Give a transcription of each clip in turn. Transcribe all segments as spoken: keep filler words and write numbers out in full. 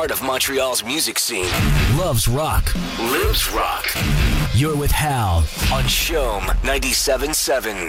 part of Montreal's music scene. Loves rock. Lives rock. You're with Hal on Shome ninety-seven point seven.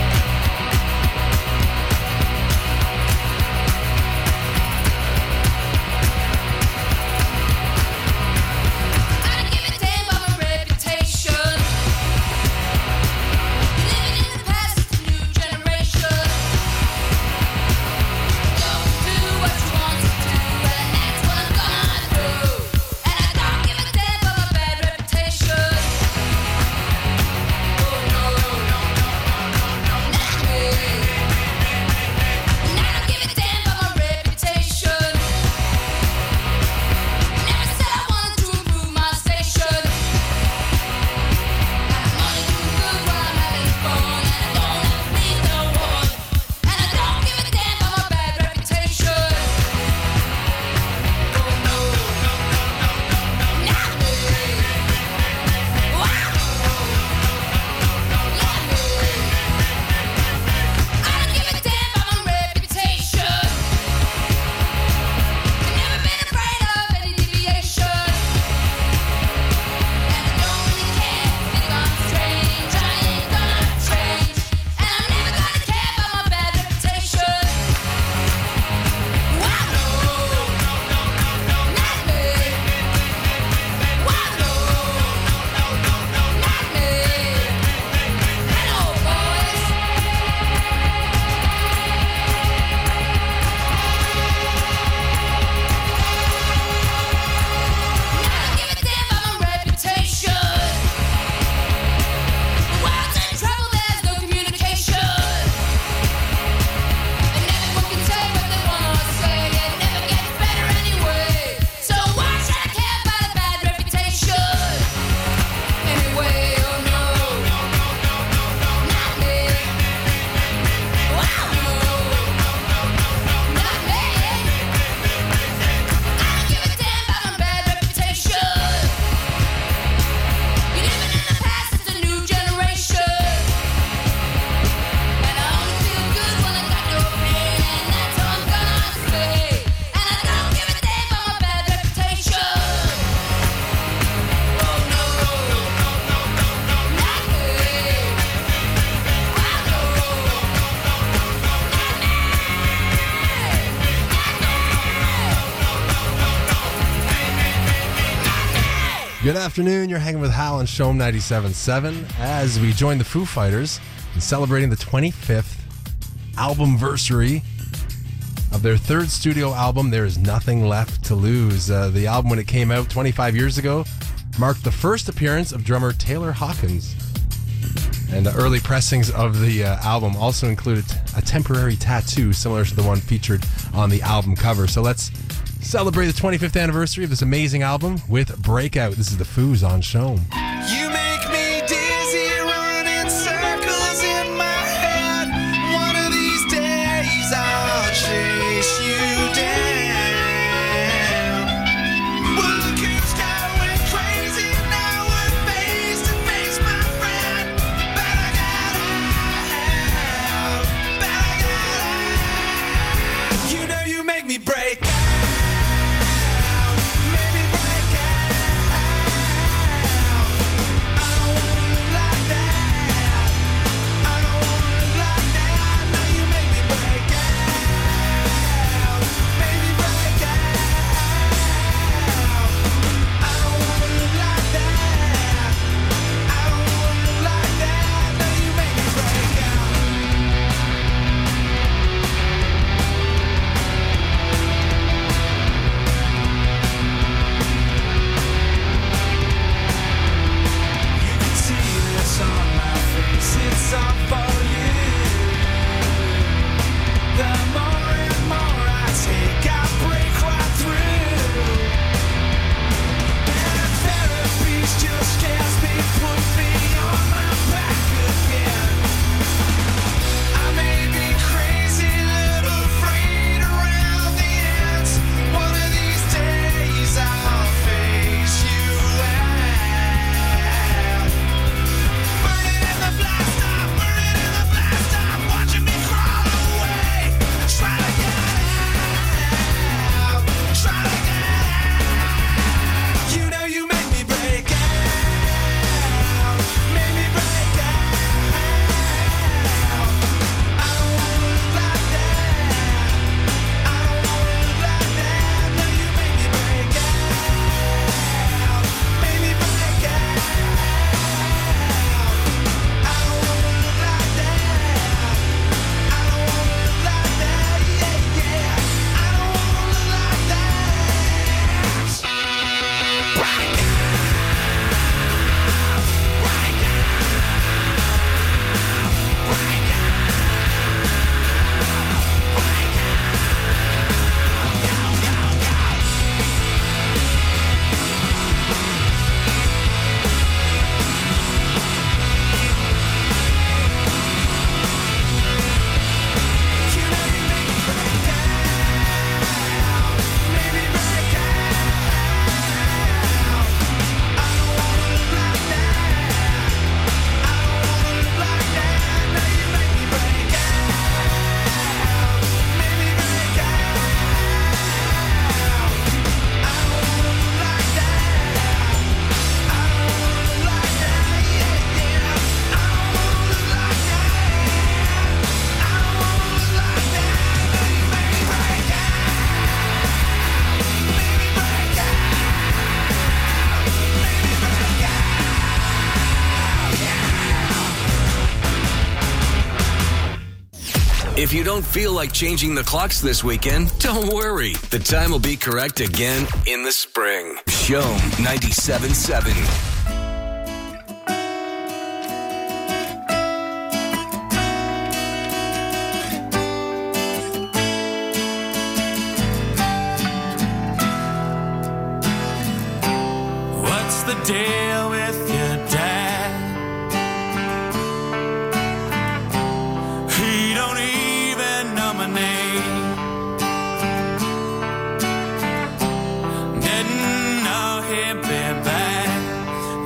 Good afternoon. You're hanging with Hal on Shome ninety-seven point seven as we join the Foo Fighters in celebrating the twenty-fifth albumversary of their third studio album, There Is Nothing Left to Lose. Uh, the album, when it came out twenty-five years ago, marked the first appearance of drummer Taylor Hawkins. And the early pressings of the uh, album also included a temporary tattoo similar to the one featured on the album cover. So let's celebrate the twenty-fifth anniversary of this amazing album with Breakout. This is the Foos on Shome. You make me dizzy, running circles in my head. One of these days I'll chase you down. Well, look who's going crazy now. We're face to face, my friend. But I gotta have, but I gotta have. You know you make me break. If you don't feel like changing the clocks this weekend, don't worry. The time will be correct again in the spring. Shome ninety-seven point seven. What's the deal with your dad? He don't even know my name. Didn't know he'd be back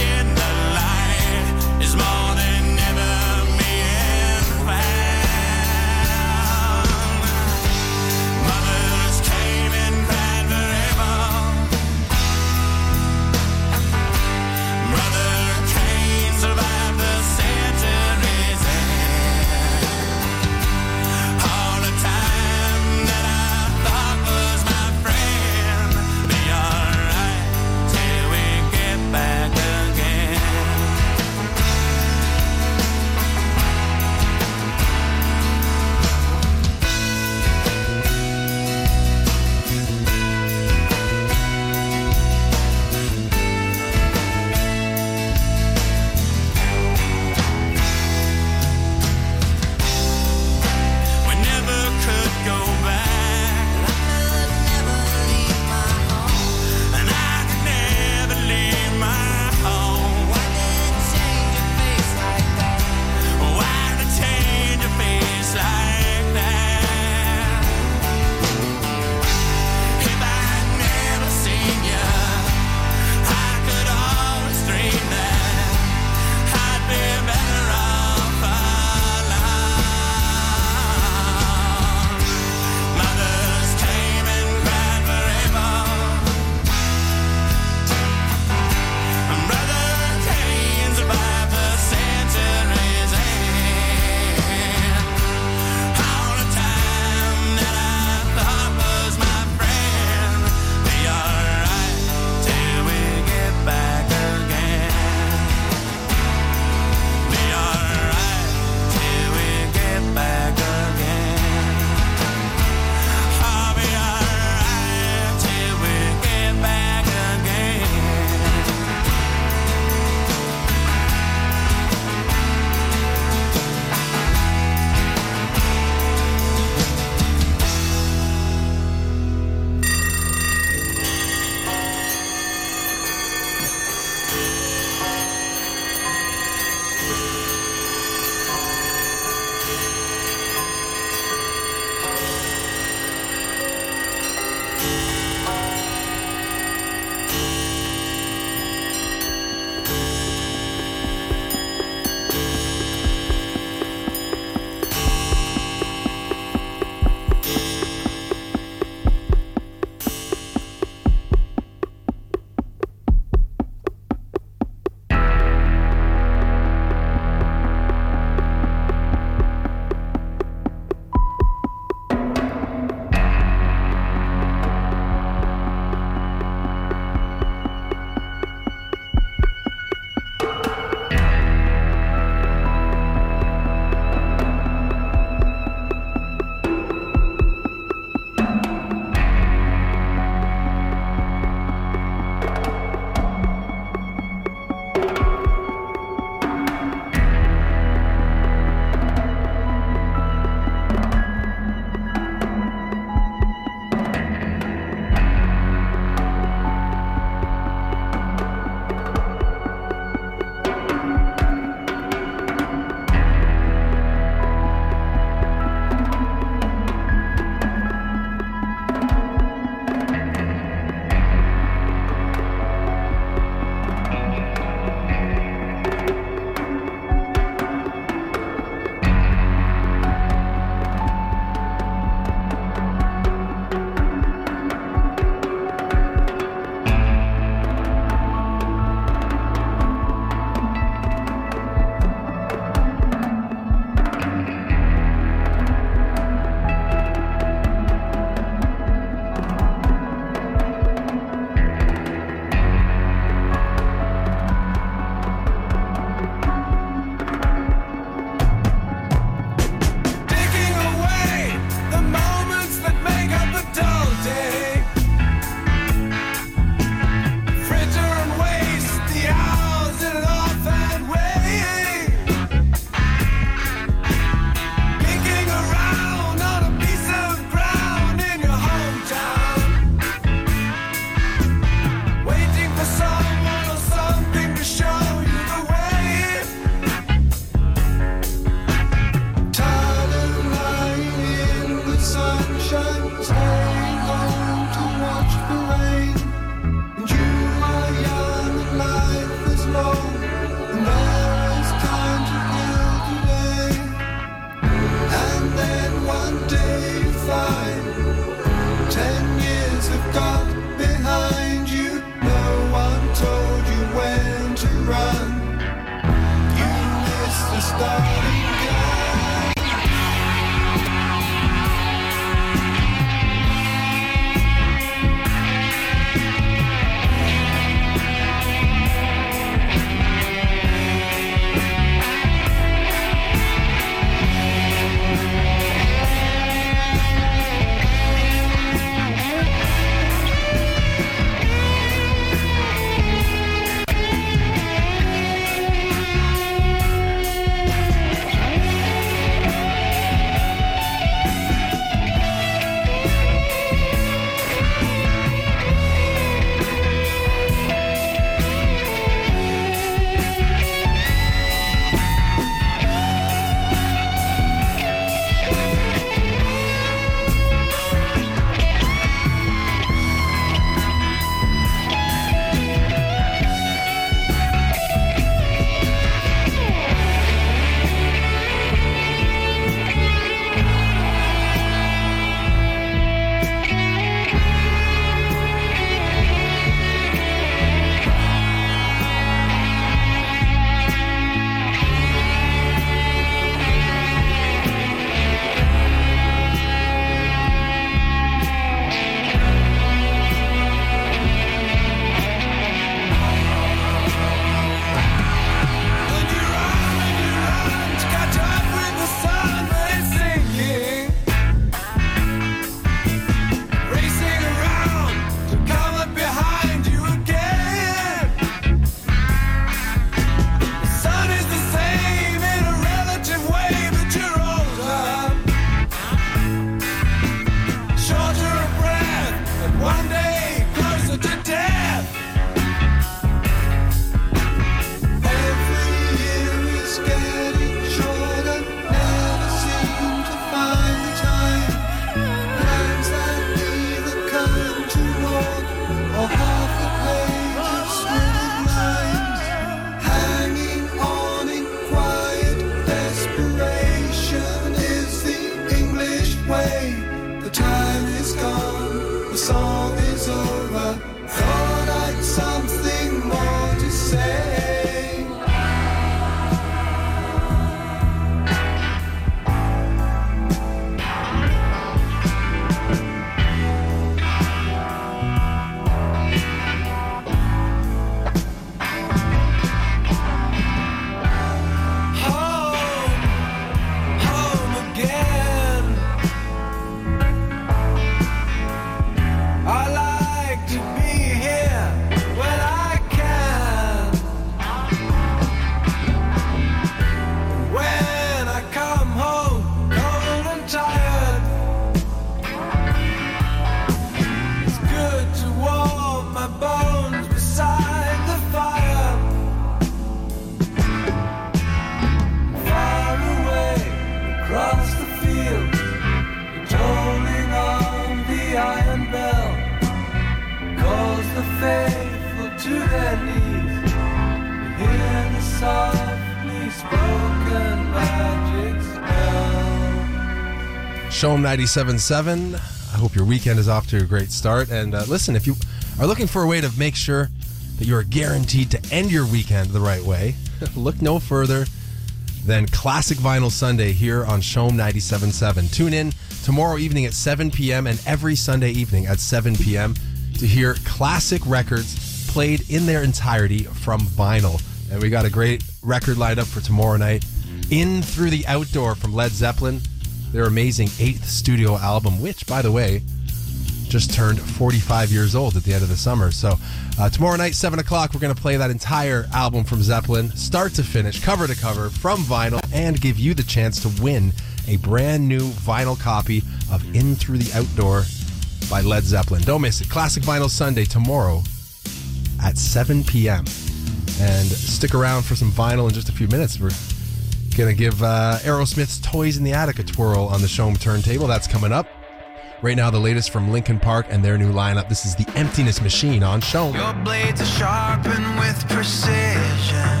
Shome ninety-seven point seven. I hope your weekend is off to a great start. And uh, listen, if you are looking for a way to make sure that you are guaranteed to end your weekend the right way, look no further than Classic Vinyl Sunday here on Shome ninety-seven point seven. Tune in tomorrow evening at seven p.m. and every Sunday evening at seven p.m. to hear classic records played in their entirety from vinyl. And we got a great record lined up for tomorrow night. In Through the Outdoor from Led Zeppelin, their amazing eighth studio album, which, by the way, just turned forty-five years old at the end of the summer. So uh, tomorrow night, seven o'clock, we're going to play that entire album from Zeppelin, start to finish, cover to cover, from vinyl, and give you the chance to win a brand new vinyl copy of In Through the Outdoor by Led Zeppelin. Don't miss it. Classic Vinyl Sunday tomorrow at seven p.m. And stick around for some vinyl in just a few minutes. We're going to give uh, Aerosmith's Toys in the Attic a twirl on the Shome turntable. That's coming up. Right now, the latest from Linkin Park and their new lineup. This is The Emptiness Machine on Shome. Your blades are sharpened with precision,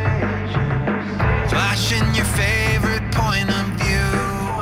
flashing your favorite point of view.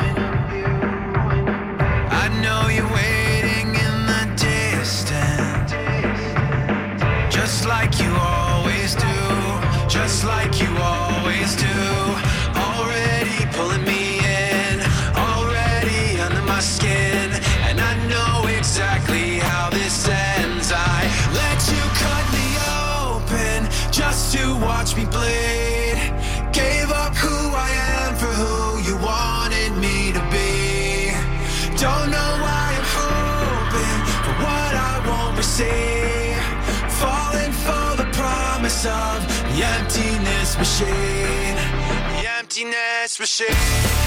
I know you're waiting in the distance, just like you always do, just like you always do. Already pulling me in, already under my skin, and I know exactly how this ends. I let you cut me open just to watch me bleed. Gave up who I am for who you wanted me to be. Don't know why I'm hoping for what I won't receive. Falling for the promise of the emptiness machine. The emptiness machine.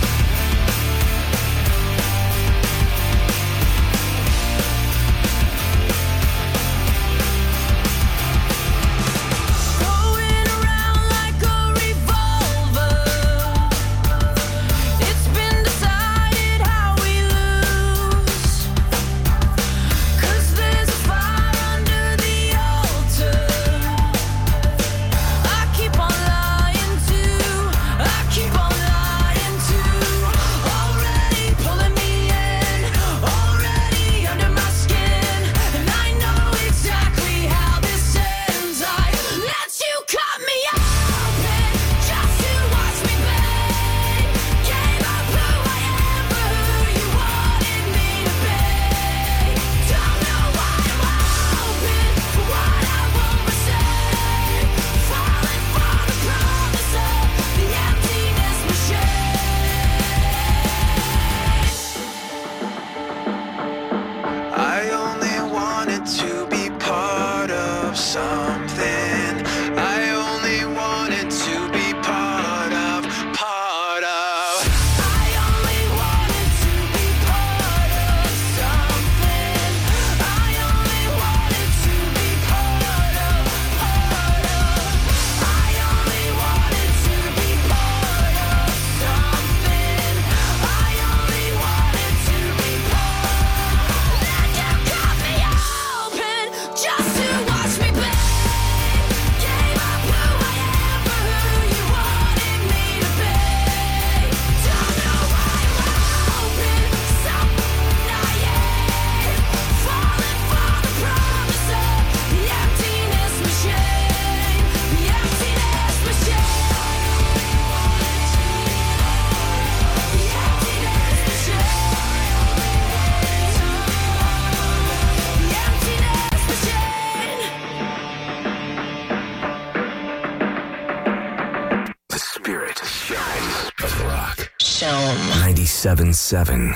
ninety-seven point seven.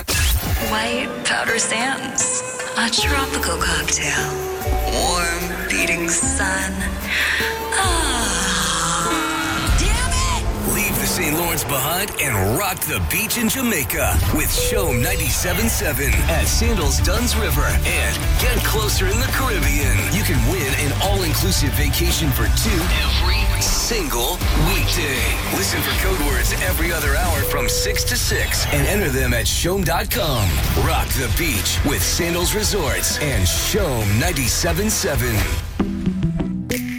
White powder sands, a tropical cocktail, warm beating sun. Ah, damn it! Leave the Saint Lawrence behind and rock the beach in Jamaica with Shome ninety-seven point seven at Sandals Duns River and get closer in the Caribbean. You can win an all-inclusive vacation for two every single weekday. Listen for code words every other hour from six to six and enter them at shome dot com. Rock the beach with Sandals Resorts and Shome ninety-seven point seven.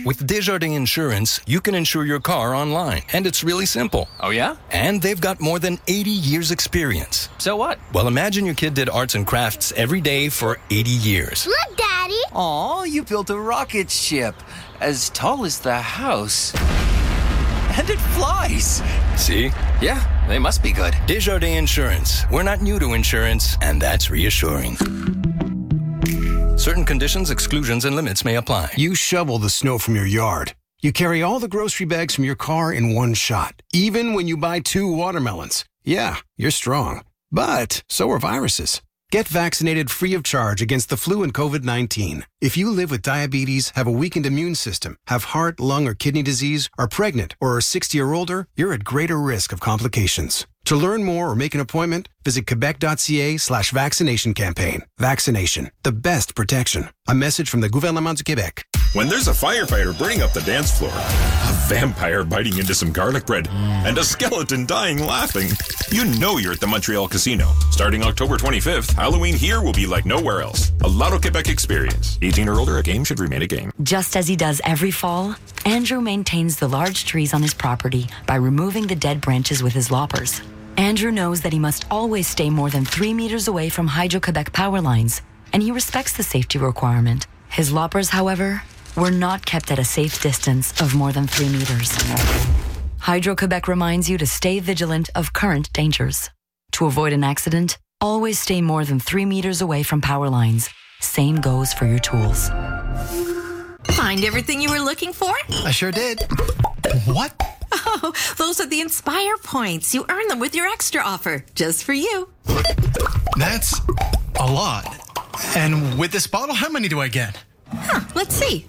With Desjardins Insurance, you can insure your car online, and it's really simple. Oh, yeah? And they've got more than eighty years experience. So what? Well, imagine your kid did arts and crafts every day for eighty years. Look, Daddy! Aw, you built a rocket ship as tall as the house. And it flies. See? Yeah, they must be good. Desjardins Insurance. We're not new to insurance, and that's reassuring. Certain conditions, exclusions, and limits may apply. You shovel the snow from your yard. You carry all the grocery bags from your car in one shot, even when you buy two watermelons. Yeah, you're strong. But so are viruses. Get vaccinated free of charge against the flu and covid nineteen. If you live with diabetes, have a weakened immune system, have heart, lung, or kidney disease, are pregnant, or are sixty or older, you're at greater risk of complications. To learn more or make an appointment, visit quebec.ca slash vaccination campaign. Vaccination, the best protection. A message from the Gouvernement du Québec. When there's a firefighter burning up the dance floor, a vampire biting into some garlic bread, and a skeleton dying laughing, you know you're at the Montreal Casino. Starting October twenty-fifth, Halloween here will be like nowhere else. A Lotto Quebec experience. eighteen or older, a game should remain a game. Just as he does every fall, Andrew maintains the large trees on his property by removing the dead branches with his loppers. Andrew knows that he must always stay more than three meters away from Hydro-Quebec power lines, and he respects the safety requirement. His loppers, however, were not kept at a safe distance of more than three meters. Hydro-Quebec reminds you to stay vigilant of current dangers. To avoid an accident, always stay more than three meters away from power lines. Same goes for your tools. Find everything you were looking for? I sure did. What? Oh, those are the Inspire points. You earn them with your extra offer, just for you. That's a lot. And with this bottle, how many do I get? Huh, let's see.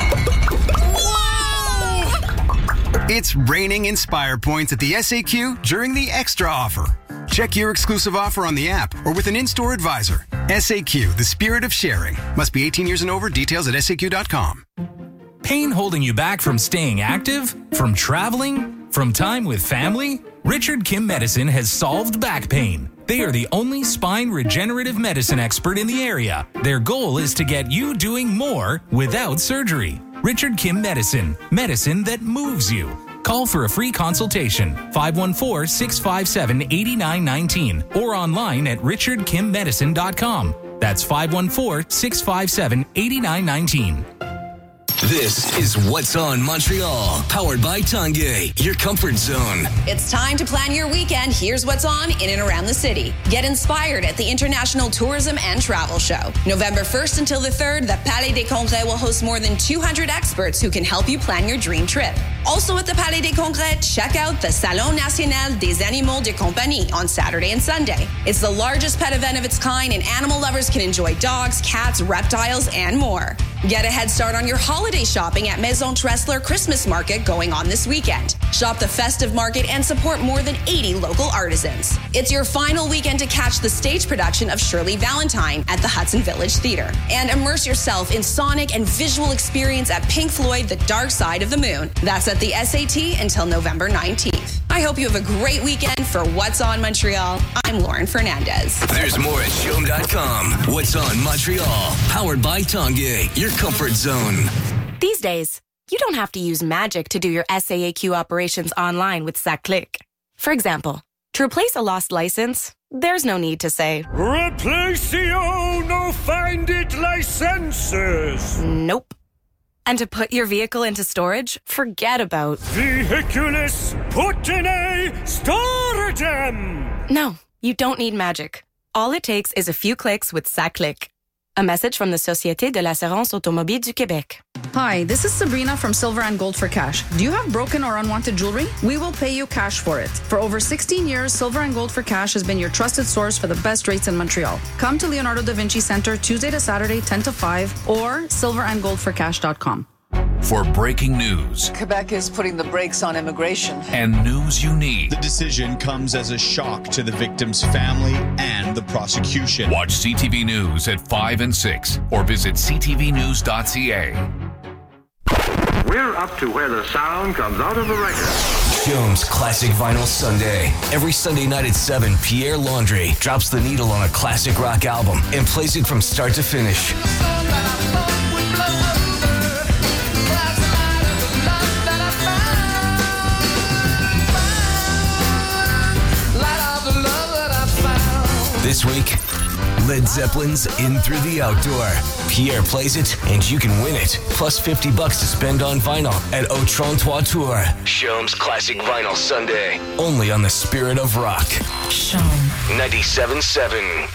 Whoa! It's raining Inspire points at the S A Q during the extra offer. Check your exclusive offer on the app or with an in-store advisor. S A Q, the spirit of sharing. Must be eighteen years and over. Details at S A Q dot com. Pain holding you back from staying active? From traveling? From time with family? Richard Kim Medicine has solved back pain. They are the only spine regenerative medicine expert in the area. Their goal is to get you doing more without surgery. Richard Kim Medicine. Medicine that moves you. Call for a free consultation, five one four, six five seven, eight nine one nine or online at richard kim medicine dot com. That's five one four, six five seven, eight nine one nine. This is What's On Montreal, powered by Tanguay, your comfort zone. It's time to plan your weekend. Here's what's on in and around the city. Get inspired at the International Tourism and Travel Show. November first until the third, the Palais des Congrès will host more than two hundred experts who can help you plan your dream trip. Also at the Palais des Congrès, check out the Salon National des Animaux de Compagnie on Saturday and Sunday. It's the largest pet event of its kind, and animal lovers can enjoy dogs, cats, reptiles, and more. Get a head start on your holiday shopping at Maison Tressler Christmas Market going on this weekend. Shop the festive market and support more than eighty local artisans. It's your final weekend to catch the stage production of Shirley Valentine at the Hudson Village Theatre. And immerse yourself in sonic and visual experience at Pink Floyd The Dark Side of the Moon. That's at the S A T until November nineteenth. I hope you have a great weekend for What's On Montreal. I'm Lauren Fernandez. There's more at chom dot com. What's On Montreal, powered by Tanguay, your comfort zone. These days, you don't have to use magic to do your S A A Q operations online with SACLIC. For example, to replace a lost license, there's no need to say, Replacio no find it licenses. Nope. And to put your vehicle into storage, forget about Vehiculus put in a storadem. No, you don't need magic. All it takes is a few clicks with SACLIC. A message from the Société de l'Assurance Automobile du Québec. Hi, this is Sabrina from Silver and Gold for Cash. Do you have broken or unwanted jewelry? We will pay you cash for it. For over sixteen years, Silver and Gold for Cash has been your trusted source for the best rates in Montreal. Come to Leonardo da Vinci Center Tuesday to Saturday, ten to five, or silver and gold for cash dot com. For breaking news, Quebec is putting the brakes on immigration. And news you need. The decision comes as a shock to the victim's family and the prosecution. Watch C T V News at five and six or visit c t v news dot c a. We're up to where the sound comes out of the record. Chom's Classic Vinyl Sunday. Every Sunday night at seven, Pierre Laundrie drops the needle on a classic rock album and plays it from start to finish. Led Zeppelin's In Through the Outdoor. Pierre plays it, and you can win it. Plus fifty bucks to spend on vinyl at Au Trente-Trois Tour. Show's Classic Vinyl Sunday. Only on the Spirit of Rock. Show ninety-seven point seven.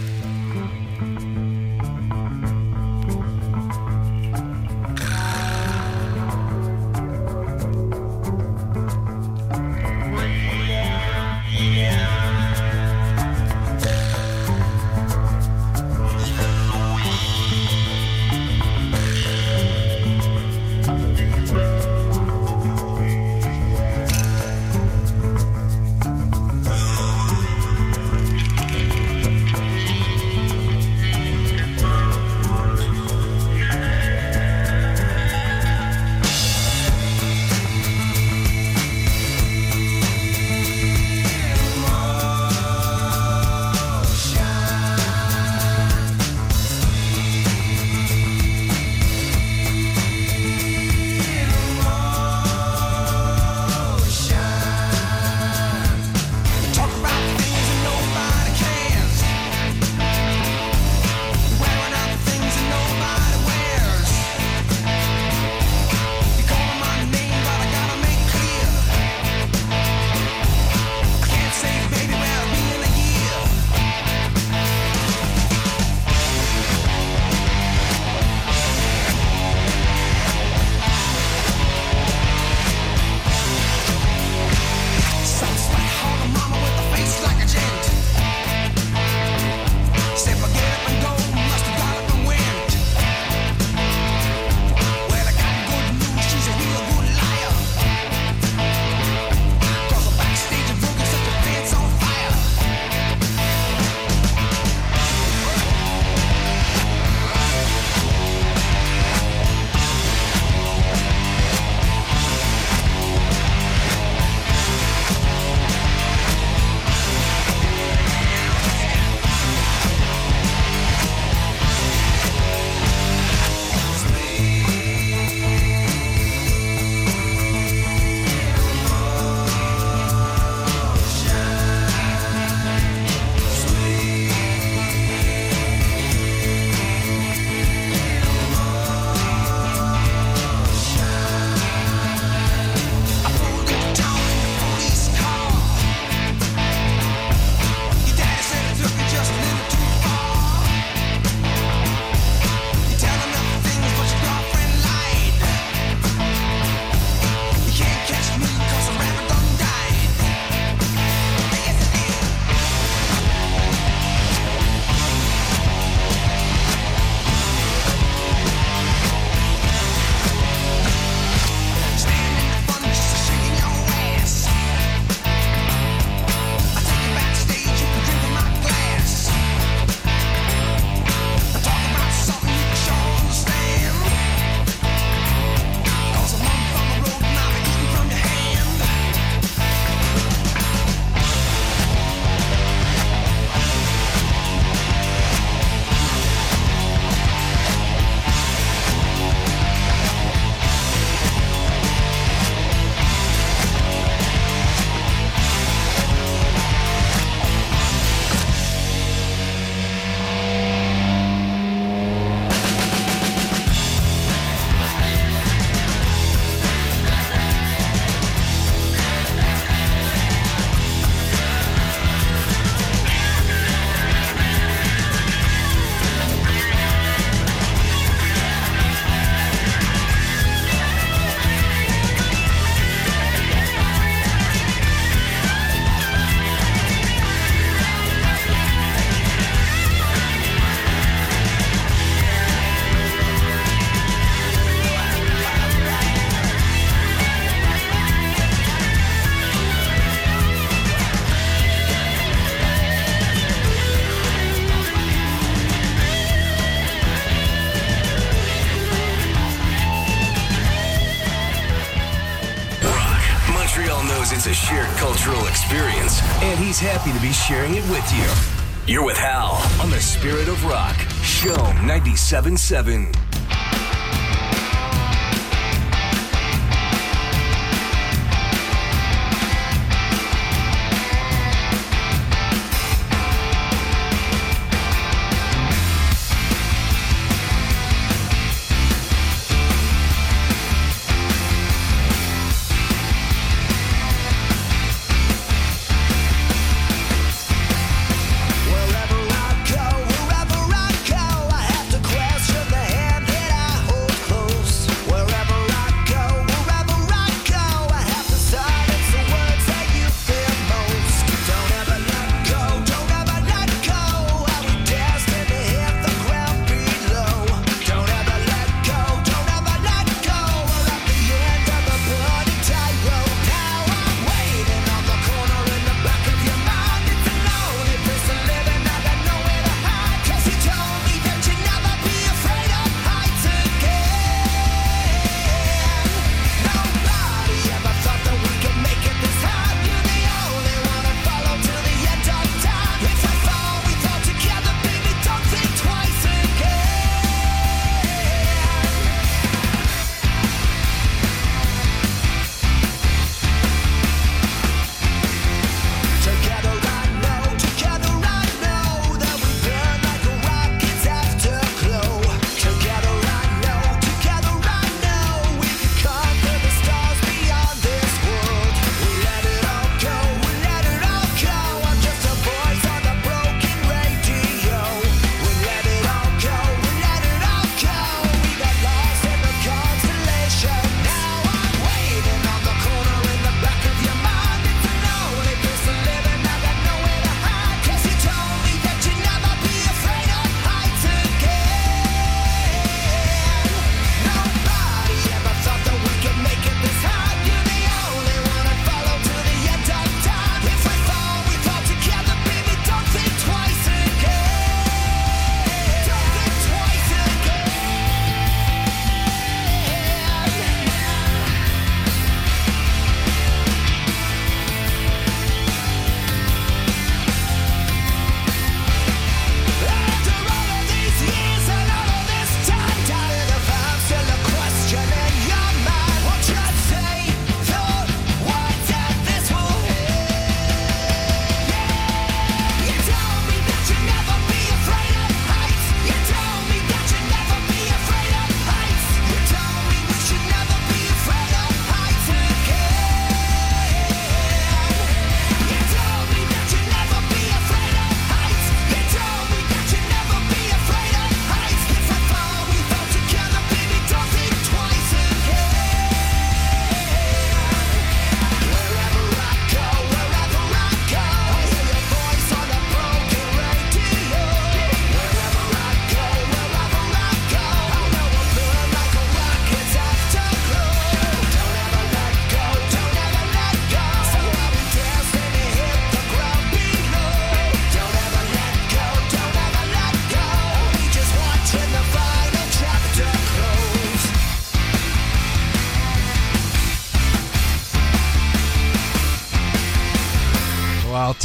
It's a shared cultural experience, and he's happy to be sharing it with you. You're with Hal on the Spirit of Rock, Show ninety-seven point seven.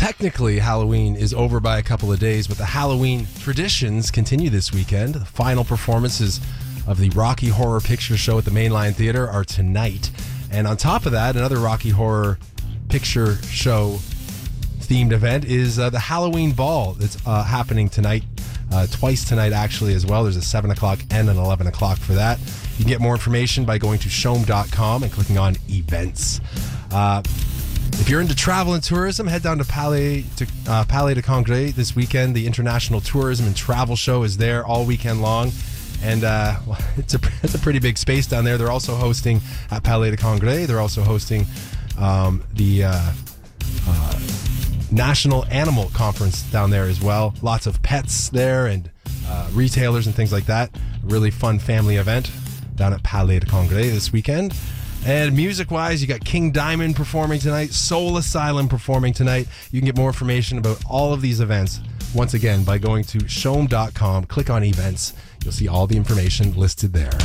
technically, Halloween is over by a couple of days, but the Halloween traditions continue this weekend. The final performances of the Rocky Horror Picture Show at the Mainline Theatre are tonight. And on top of that, another Rocky Horror Picture Show themed event is uh, the Halloween Ball that's uh, happening tonight, uh, twice tonight actually as well. There's a seven o'clock and an eleven o'clock for that. You can get more information by going to shom dot com and clicking on events. Uh, if you're into travel and tourism, head down to Palais de, uh, Palais de Congrès this weekend. The International Tourism and Travel Show is there all weekend long. And uh, well, it's a it's a pretty big space down there. They're also hosting at Palais de Congrès. They're also hosting um, the uh, uh, National Animal Conference down there as well. Lots of pets there and uh, retailers and things like that. A really fun family event down at Palais de Congrès this weekend. And music-wise, you got King Diamond performing tonight, Soul Asylum performing tonight. You can get more information about all of these events once again by going to shom dot com. Click on events. You'll see all the information listed there.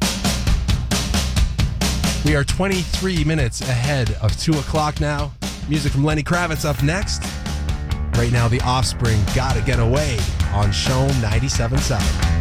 We are twenty-three minutes ahead of two o'clock now. Music from Lenny Kravitz up next. Right now, The Offspring, Gotta Get Away on Shom ninety-seven point seven.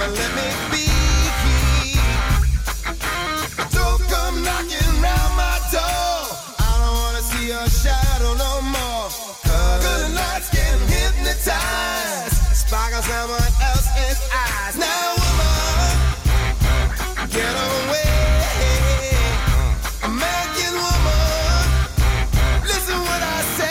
Mama, let me be. Don't come knocking round my door. I don't wanna see your shadow no more. Good nights can hypnotize. Sparkle someone else's eyes. Now, woman, get away. American woman, listen what I say.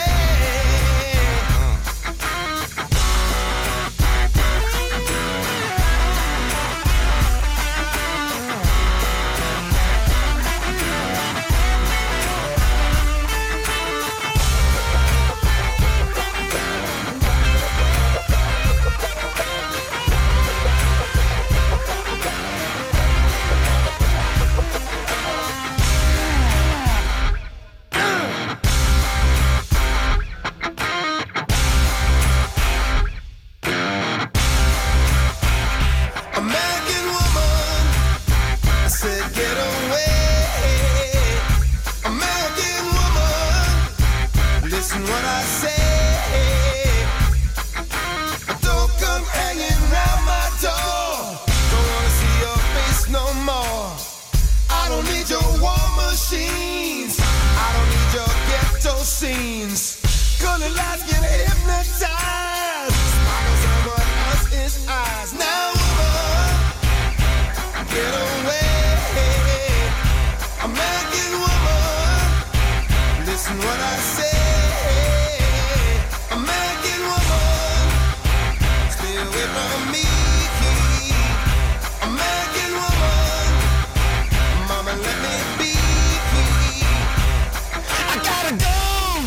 American woman, I said get away. American woman, listen what I say. Don't come hanging round my door. Don't wanna see your face no more. I don't need your war machines. I don't need your ghetto scenes. Gonna lights get hypnotized. Sparkle someone else's eyes. Now, woman, get away. American woman, listen what I say. American woman, stay away from me. American woman, mama, let me be. I gotta go.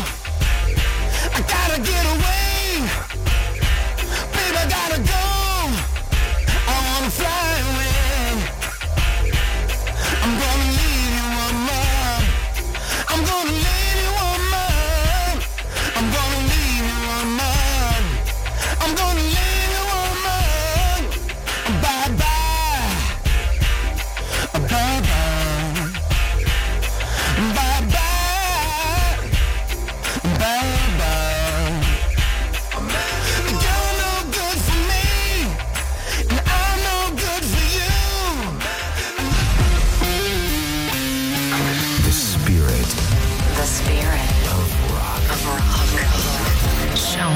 I gotta get away. Baby, I gotta go. I wanna fly away. I'm gonna leave you, woman. I'm gonna leave you, woman. I'm gonna leave you, woman. I'm gonna leave you, woman. Bye bye. Bye bye. Bye bye. Bye bye. You're no good for me, and I'm no good for you. The spirit The spirit of rock. of rock. Show.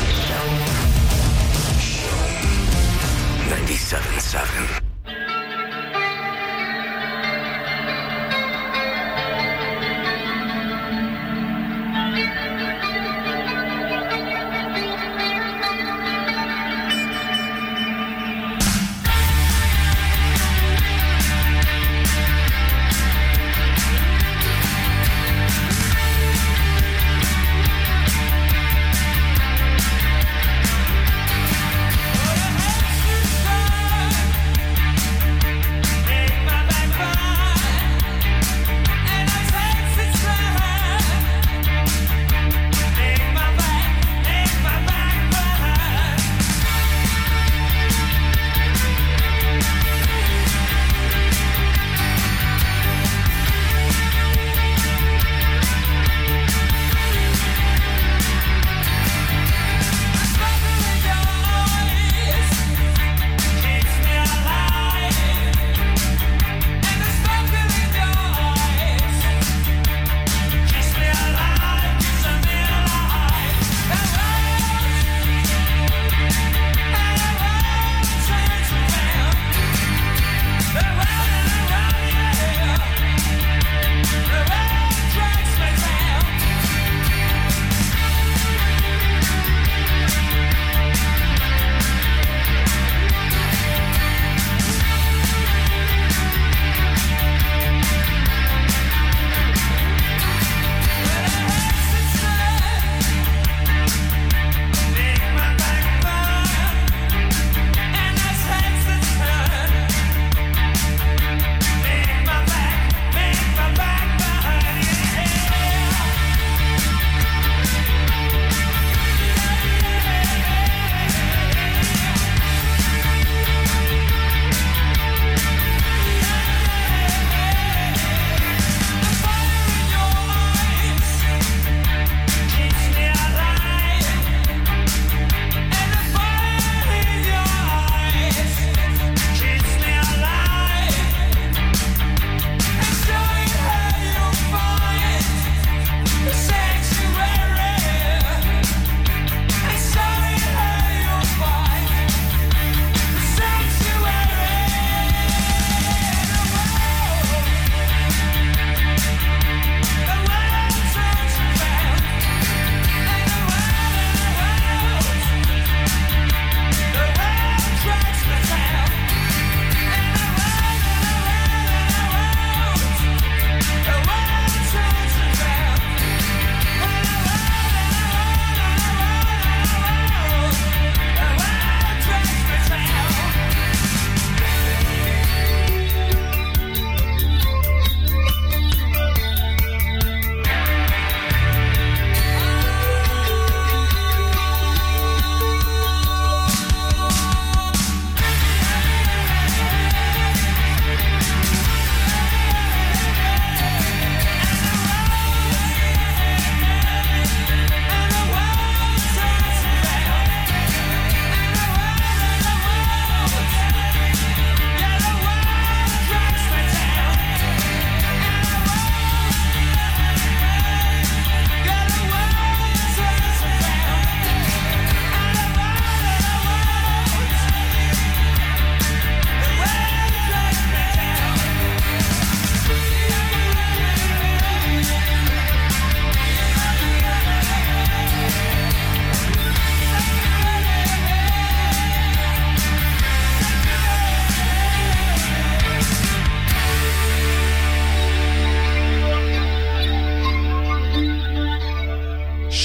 ninety-seven point seven. Exercise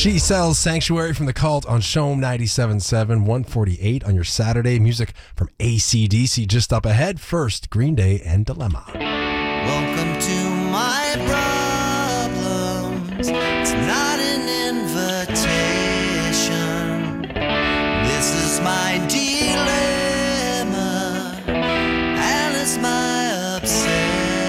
She Sells Sanctuary from The Cult on Shome ninety-seven point seven, one forty-eight on your Saturday. Music from A C D C just up ahead. First, Green Day and Dilemma. Welcome to my problems. It's not an invitation. This is my dilemma, and it's my obsession.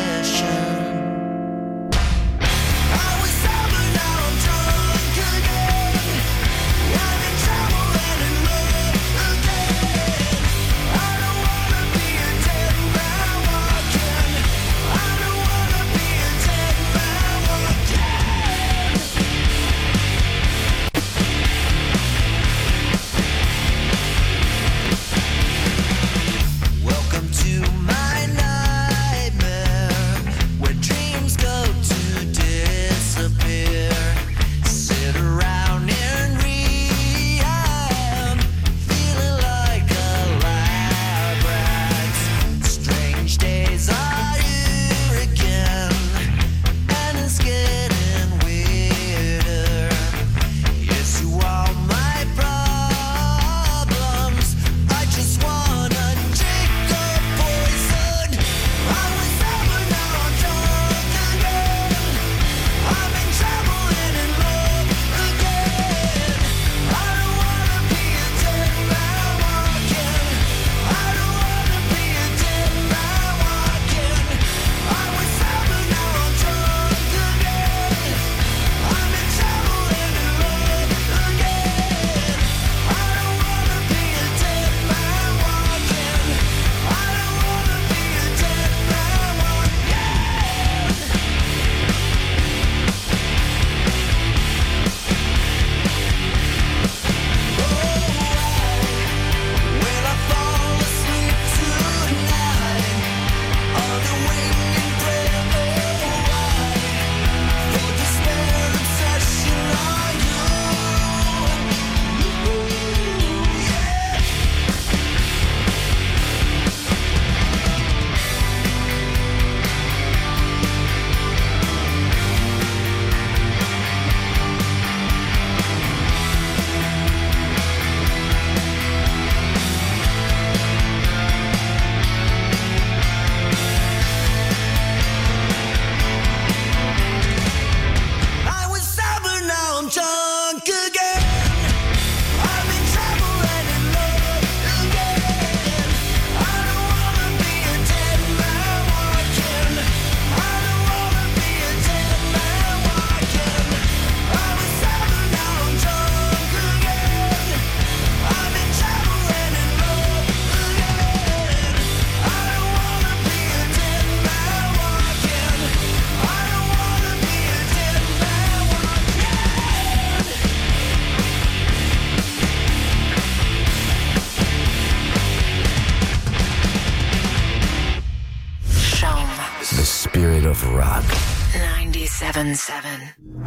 ninety-seven point seven.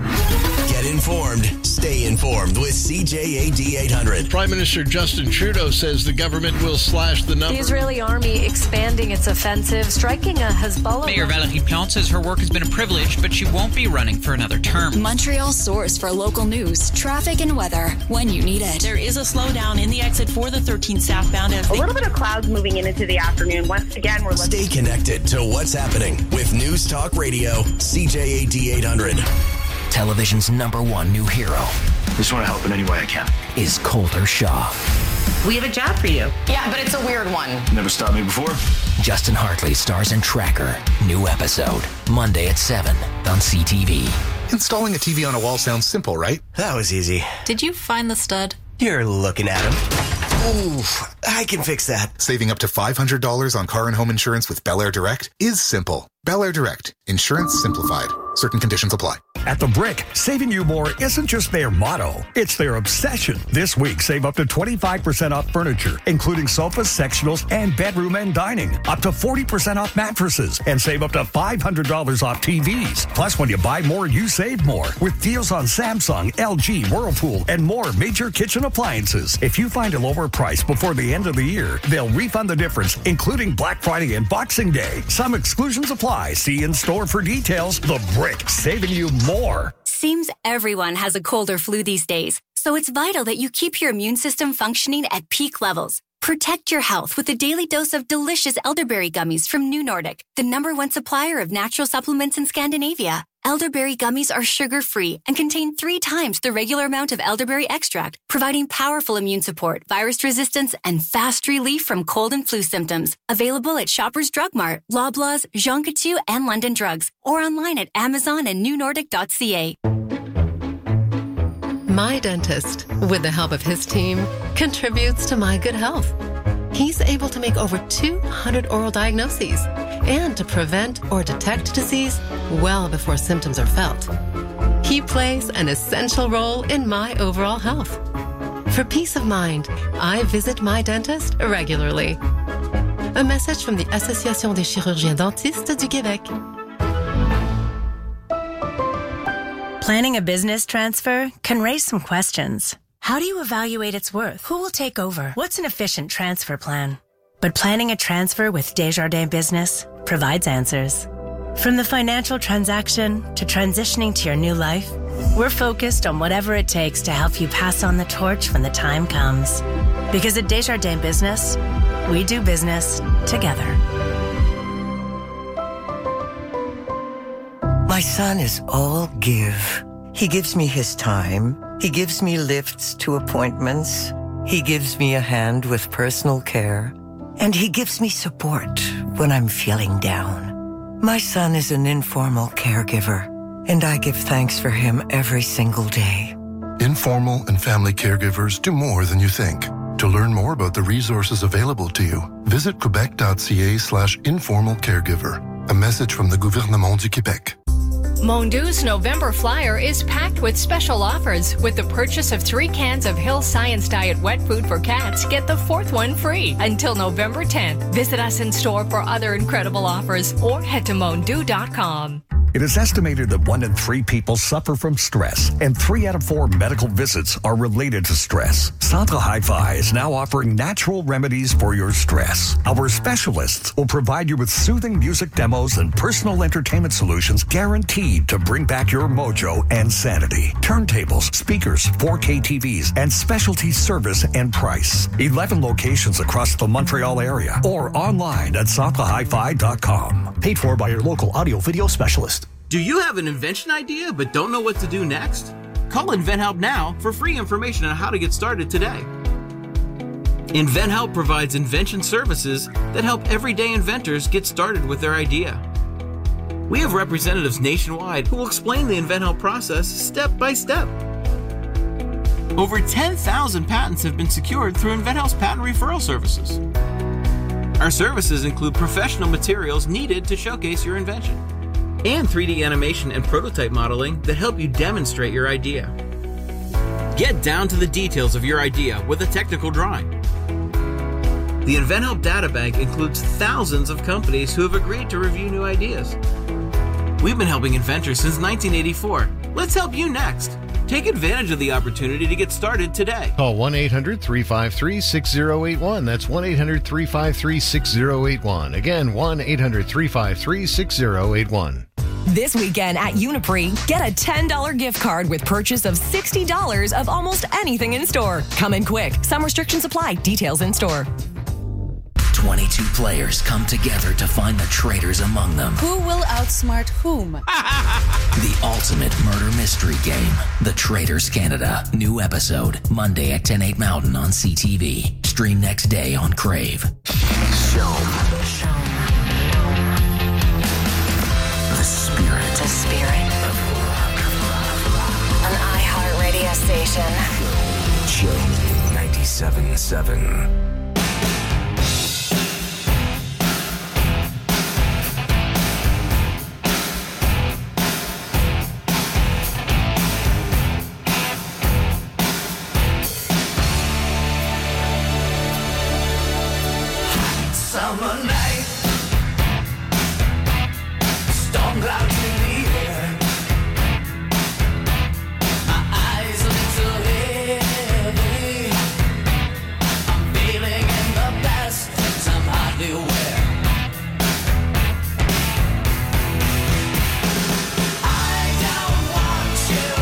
Get informed. Stay informed with C J A D eight hundred. Prime Minister Justin Trudeau says the government will slash the number. The Israeli army expanding its offensive, striking a Hezbollah. Mayor Valérie Plante says her work has been a privilege, but she won't be running for another term. Montreal's source for local news, traffic, and weather when you need it. There is a slowdown in the exit for the thirteen southbound. A little bit of clouds moving in into the afternoon. Once again, we're Stay connected to what's happening with News Talk Radio, C J A D eight hundred. Television's number one new hero. Just want to help in any way I can. Is Colter Shaw. We have a job for you. Yeah, but it's a weird one. Never stopped me before. Justin Hartley stars in Tracker. New episode, Monday at seven on C T V. Installing a T V on a wall sounds simple, right? That was easy. Did you find the stud? You're looking at him. Ooh, I can fix that. Saving up to five hundred dollars on car and home insurance with Bel Air Direct is simple. Bel Air Direct. Insurance simplified. Certain conditions apply. At The Brick, saving you more isn't just their motto, it's their obsession. This week, save up to twenty-five percent off furniture, including sofas, sectionals, and bedroom and dining. Up to forty percent off mattresses, and save up to five hundred dollars off T Vs. Plus, when you buy more, you save more, with deals on Samsung, L G, Whirlpool, and more major kitchen appliances. If you find a lower price before the end of the year, they'll refund the difference, including Black Friday and Boxing Day. Some exclusions apply. See in store for details. The Brick, saving you more. seems everyone has a cold or flu these days, so it's vital that you keep your immune system functioning at peak levels. Protect your health with a daily dose of delicious elderberry gummies from New Nordic, the number one supplier of natural supplements in Scandinavia. Elderberry gummies are sugar-free and contain three times the regular amount of elderberry extract, providing powerful immune support, virus resistance, and fast relief from cold and flu symptoms. Available at Shoppers Drug Mart, Loblaws, Jean Coutu, and London Drugs, or online at Amazon and new nordic dot c a. My dentist, with the help of his team, contributes to my good health. He's able to make over two hundred oral diagnoses and to prevent or detect disease well before symptoms are felt. He plays an essential role in my overall health. For peace of mind, I visit my dentist regularly. A message from the Association des chirurgiens dentistes du Québec. Planning a business transfer can raise some questions. How do you evaluate its worth? Who will take over? What's an efficient transfer plan? But planning a transfer with Desjardins Business provides answers. From the financial transaction to transitioning to your new life, we're focused on whatever it takes to help you pass on the torch when the time comes. Because at Desjardins Business, we do business together. My son is all give. He gives me his time. He gives me lifts to appointments. He gives me a hand with personal care. And he gives me support when I'm feeling down. My son is an informal caregiver, and I give thanks for him every single day. Informal and family caregivers do more than you think. To learn more about the resources available to you, visit quebec.ca slash informal caregiver. A message from the Gouvernement du Québec. Mondu's November Flyer is packed with special offers. With the purchase of three cans of Hill Science Diet wet food for cats, get the fourth one free until November tenth. Visit us in store for other incredible offers or head to mondu dot com. It is estimated that one in three people suffer from stress, and three out of four medical visits are related to stress. Centre Hi-Fi is now offering natural remedies for your stress. Our specialists will provide you with soothing music demos and personal entertainment solutions guaranteed to bring back your mojo and sanity. Turntables, speakers, four K T Vs, and specialty service and price. eleven locations across the Montreal area or online at centre hi fi dot com. Paid for by your local audio-video specialist. Do you have an invention idea but don't know what to do next? Call InventHelp now for free information on how to get started today. InventHelp provides invention services that help everyday inventors get started with their idea. We have representatives nationwide who will explain the InventHelp process step by step. Over ten thousand patents have been secured through InventHelp's patent referral services. Our services include professional materials needed to showcase your invention, and three D animation and prototype modeling that help you demonstrate your idea. Get down to the details of your idea with a technical drawing. The InventHelp Databank includes thousands of companies who have agreed to review new ideas. We've been helping inventors since nineteen eighty-four. Let's help you next. Take advantage of the opportunity to get started today. Call one eight hundred three five three six zero eight one. That's one eight hundred three five three six zero eight one. Again, one eight hundred three five three six zero eight one. This weekend at Uniprix, get a ten dollars gift card with purchase of sixty dollars of almost anything in store. Come in quick. Some restrictions apply. Details in store. twenty-two players come together to find the traitors among them. Who will outsmart whom? The ultimate murder mystery game, The Traitors Canada. New episode, Monday at ten, eight Mountain on C T V. Stream next day on Crave. Show. The spirit. The spirit. An iHeartRadio station. Show ninety-seven point seven. Summer night, storm clouds in the air. My eyes a little heavy. I'm feeling in the past, I'm hardly aware. I don't want you.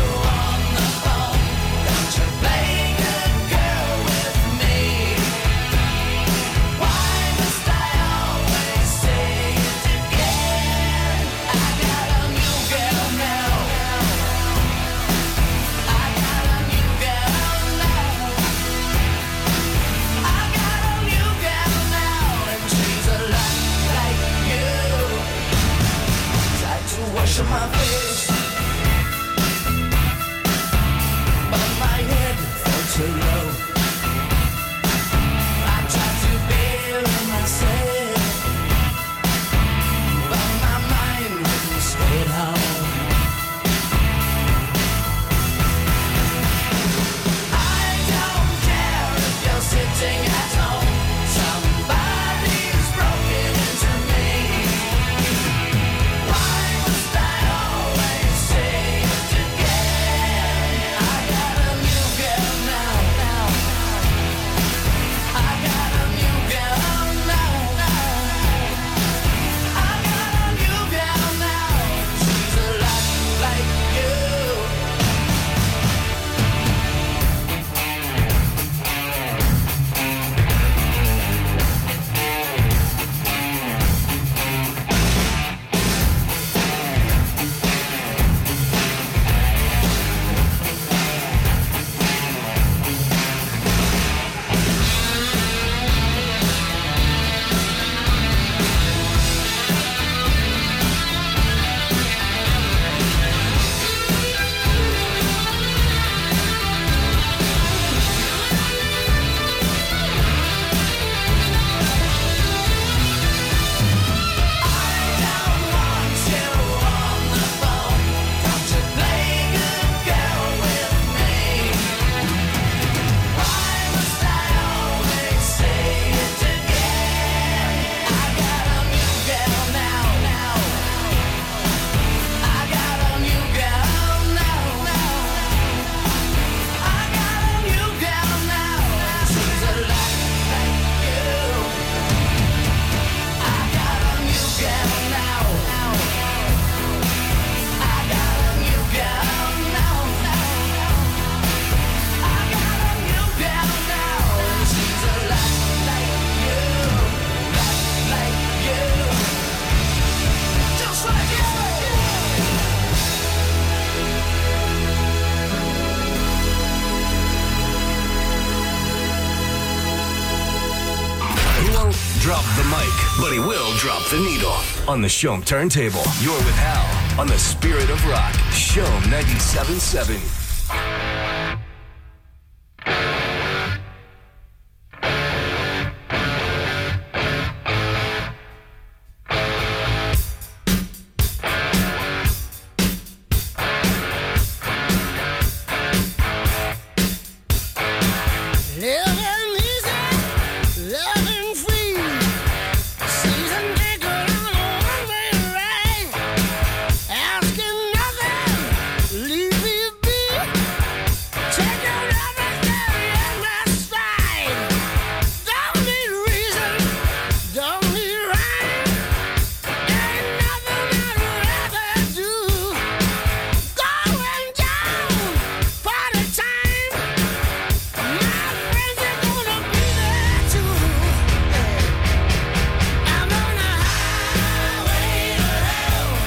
mic, but he will drop the needle on the Shom turntable. You're with Hal on the Spirit of Rock, Shom ninety-seven point seven.